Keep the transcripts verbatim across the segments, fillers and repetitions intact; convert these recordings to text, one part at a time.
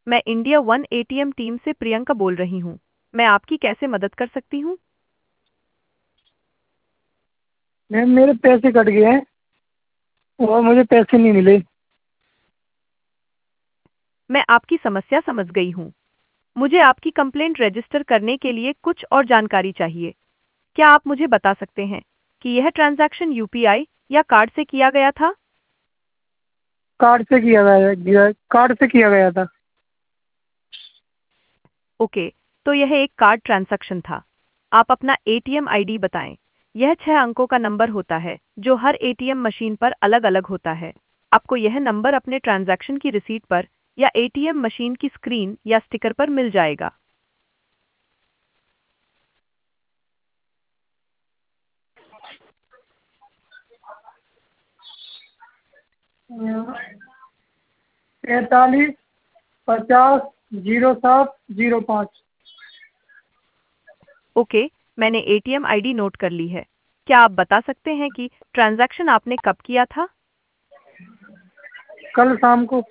मैं India one ATM team से प्रियंका बोल रही हूँ। मैं आपकी कैसे मदद कर सकती हूँ? मैम मेरे पैसे कट गए हैं और मुझे पैसे नहीं मिले। मैं आपकी समस्या समझ गई हूँ। मुझे आपकी कंप्लेंट रजिस्टर करने के लिए कुछ और जानकारी चाहिए। क्या आप मुझे बता सकते हैं कि यह ट्रांजैक्शन यूपीआई या कार्ड से किया गया था? कार्ड से किया गया गया कार्ड से किया गया था। ओके, तो यह एक कार्ड ट्रांजैक्शन था। आप अपना एटीएम आईडी बताएं। यह छह अंकों का नंबर होता है जो हर एटीएम मशीन पर अलग-अलग होता है। आपको यह नंबर अपने ट्रांजैक्शन की रिसीट पर या एटीएम मशीन की स्क्रीन या स्टिकर पर मिल जाएगा। पैंतालीस पचास जीरो सात जीरो पाँच। ओके, मैंने एटीएम आईडी नोट कर ली है। क्या आप बता सकते हैं कि ट्रांजैक्शन आपने कब किया था? कल शाम को।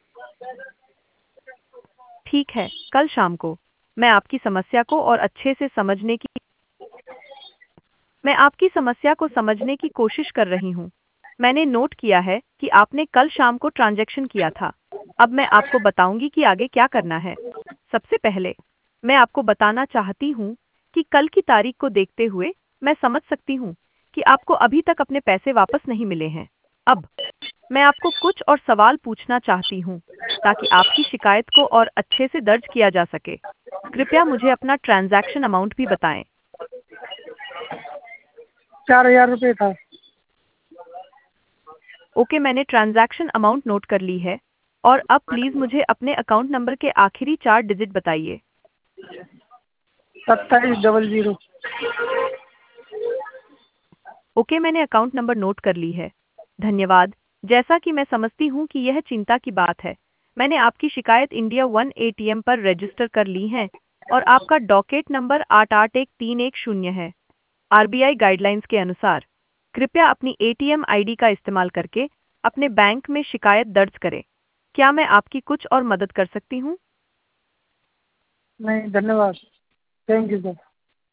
ठीक है, कल शाम को। मैं आपकी समस्या को और अच्छे से समझने की मैं आपकी समस्या को समझने की कोशिश कर रही हूँ। मैंने नोट किया है कि आपने कल शाम को ट्रांजैक्शन किया था। अब मैं आपको बताऊंगी कि आगे क्या करना है। सबसे पहले, मैं आपको बताना चाहती हूँ कि कल की तारीख को देखते हुए मैं समझ सकती हूँ कि आपको अभी तक अपने पैसे वापस नहीं मिले हैं। अब, मैं आपको कुछ और सवाल पूछना चाहती हूँ ताकि आपकी शिकायत को और अच्छे से दर्ज किया जा सके। कृपया मुझे अपना ट्रांजैक्शन अमाउंट भी बताएं। चार हजार रुपये था। ओके, मैंने ट्रांजैक्शन अमाउंट नोट कर ली है। और अब प्लीज़ मुझे अपने अकाउंट नंबर के आखिरी चार डिजिट बताइए। सत्ताईस डबल जीरो। ओके, मैंने अकाउंट नंबर नोट कर ली है। धन्यवाद। जैसा कि मैं समझती हूँ कि यह चिंता की बात है, मैंने आपकी शिकायत इंडिया वन एटीएम पर रजिस्टर कर ली है और आपका डॉकेट नंबर आठ आठ एक तीन एक शून्य है। आरबीआई गाइडलाइंस के अनुसार, कृपया अपनी एटीएम आईडी का इस्तेमाल करके अपने बैंक में शिकायत दर्ज करें। क्या मैं आपकी कुछ और मदद कर सकती हूँ? नहीं, धन्यवाद। Thank you sir.